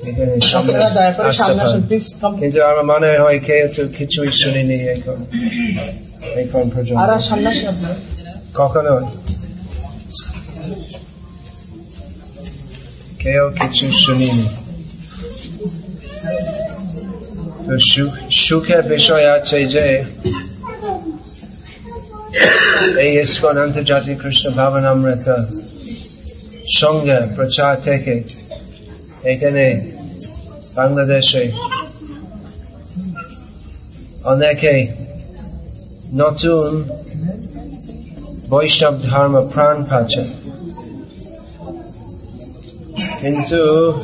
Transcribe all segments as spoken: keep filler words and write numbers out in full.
এখানে কিন্তু আমার মনে হয় কেউ তো কিছুই শুনিনি এখন এখন পর্যন্ত কখনো কেউ কিছু শুনিনি। তো সুখের বিষয় আছে যে এই ইসকন আন্তর্জাতিক কৃষ্ণ ভাবনামৃত সঙ্গে প্রচার থেকে এখানে বাংলাদেশে অনেকে নতুন বৈষ্ণব ধর্ম প্রাণ পাচ্ছে, কিন্তু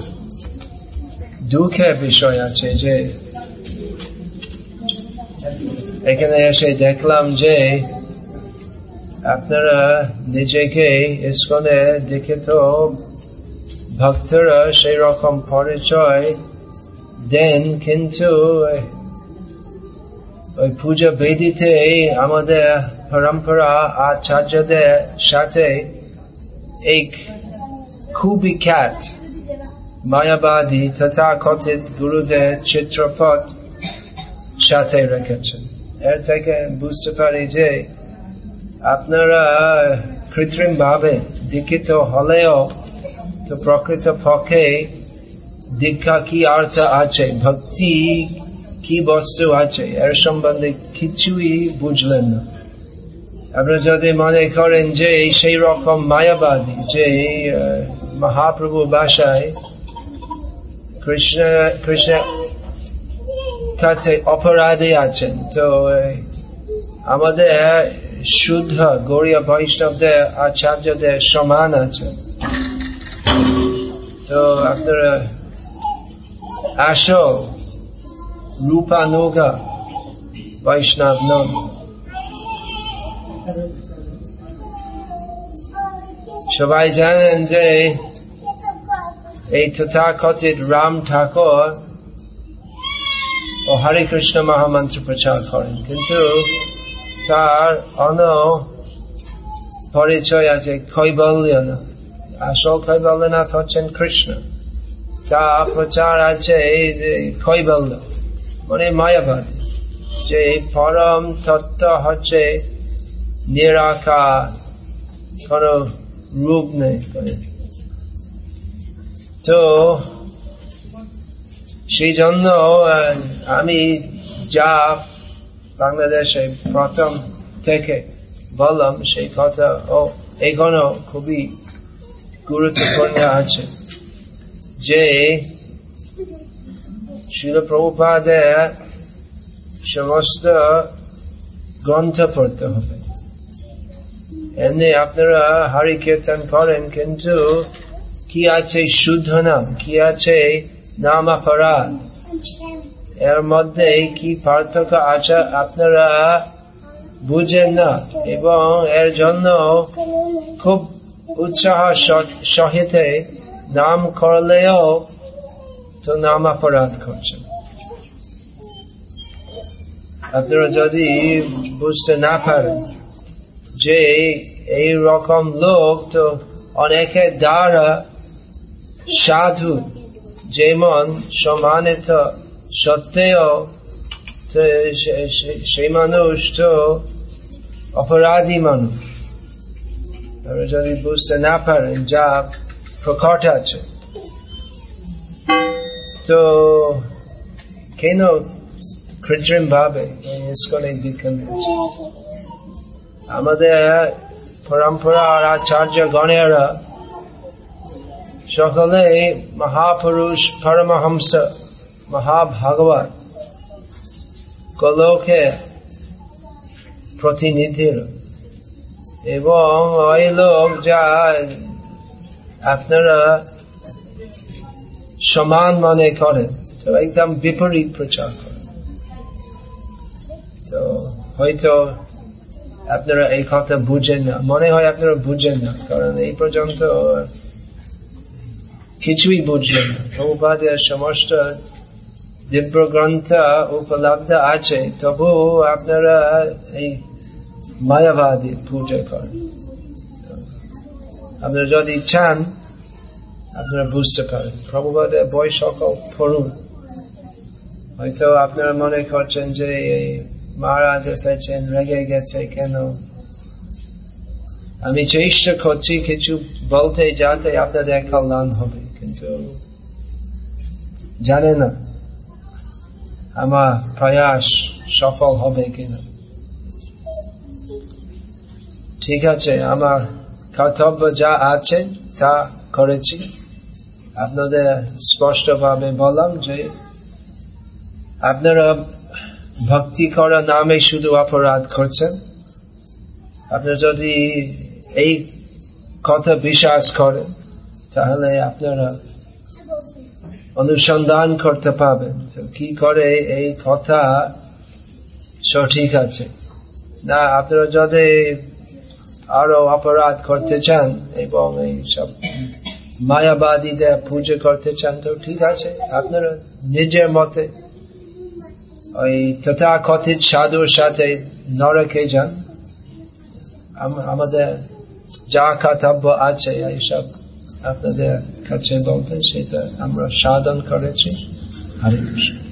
দুঃখের বিষয় আছে যে এখানে এসে দেখলাম যে আপনারা নিজেকে ইসকনে দেখে তো ভক্তরা সেই রকম পরিচয় দেন, কিন্তু ওই পূজা বেদিতে আমাদের পরম্পরা আচার্যদের সাথে এক খুবই খ্যাত মায়াবাদী তথাকথিত গুরুদের চিত্রপট সাথে রেখেছেন। এর থেকে বুঝতে পারি যে আপনারা কৃত্রিম ভাবে দীক্ষিত হলেও তো প্রকৃত পক্ষে দীক্ষা কি অর্থ আছে, ভক্তি কি বস্তু আছে, এর সম্বন্ধে কিছুই বুঝলেন না। আপনারা যদি মনে করেন যে সেই রকম মায়াবাদী যে মহাপ্রভু ভাষায় কৃষ্ণ কৃষ্ণ কাছে অপরাধী আছেন, তো আমাদের শুদ্ধ গৌড়ীয় বৈষ্ণবদের আচার্যদের সমান আছেন। তো আপনারা আসো রূপানুগা বৈষ্ণব নন। সবাই জানেন যে এই তথাকথিত রাম ঠাকুর ও হরে কৃষ্ণ মহামন্ত্র প্রচার করেন, কিন্তু তার অন্য পরিচয় আছে কৈবল্যনাথ। আসল কৈবল্যনাথ হচ্ছেন কৃষ্ণ, তা প্রচার আছে যে কৈবল্য মানে মায়াবাদী, যে পরম তত্ত্ব হচ্ছে নিরাকার, কোন রূপ নেই। তো সেই জন্য আমি যা বাংলাদেশে প্রথম থেকে বললাম সেই কথা ও এখনো খুবই গুরুত্বপূর্ণ আছে, যে শিল প্রভুপাদের সমস্ত গ্রন্থ পড়তে হবে। এমনি আপনারা হরি কীর্তন করেন, কিন্তু কি আছে শুদ্ধ নাম, কি আছে নাম অপরাধ, এর মধ্যে কি পার্থক্য আছে আপনারা বুঝেন না, এবং এর জন্য খুব উৎসাহ সহিত নাম করলেও তো নাম অপরাধ করছেন। আপনারা যদি বুঝতে না পারেন যে এই রকম লোক তো অনেকের দ্বারা সাধু যেমন সম্মানিত সত্ত্বেও সেই মানুষ তো অপরাধী মানুষ। আপনারা যদি বুঝতে না পারেন যা প্রকট আছে, তো কেন কৃত্রিম ভাবে ইসকনে দীক্ষা নিয়েছে? আমাদের পরম্পরা আর আচার্য গণেরা সকলে মহাপুরুষ পরমহংস মহাভাগবত গোলকে প্রতিনিধি, এবং ওই লোক যা আপনারা সমান মনে করেন তো একদম বিপরীত প্রচার করেন। তো হয়তো আপনারা এই কথা বুঝেন না, মনে হয় আপনারা বুঝেন না, কারণ এই পর্যন্ত কিছুই বুঝলেন না। প্রভুপাদের সমস্ত দিব্য গ্রন্থ উপলব্ধ আছে, তবু আপনারা এই মায়াবাদী পূজা করেন। আপনারা যদি চান আপনারা বুঝতে পারেন। প্রভুপাদের বই সকল পড়ুন। হয়তো আপনারা মনে করছেন যে মহারাজ এসেছেন, রেগে গেছে কেন। আমি চেষ্টা করছি কিছু বলতে যাতে আপনাদের কল্যাণ হবে, কিন্তু জানে না আমার প্রয়াস সফল হবে কিনা। ঠিক আছে, আমার কর্তব্য যা আছে তা করেছি। আপনাদের স্পষ্ট ভাবে বললাম যে আপনারা ভক্তি করার নামে শুধু অপরাধ করছেন। আপনারা যদি এই কথা বিশ্বাস করেন তাহলে আপনারা অনুসন্ধান করতে পারবেন কি করে এই কথা সঠিক আছে। না, আপনারা যদি আরো অপরাধ করতে চান এবং এই সব মায়াবাদীদের পূজা করতে চান তো ঠিক আছে, আপনারা নিজের মতে ওই তথাকথিত সাধুর সাথে নরকে যান। আমাদের যা কর্তব্য আছে এইসব আপনাদের কাছে বলতে, সেটা আমরা সাধন করেছি। হরে কৃষ্ণ।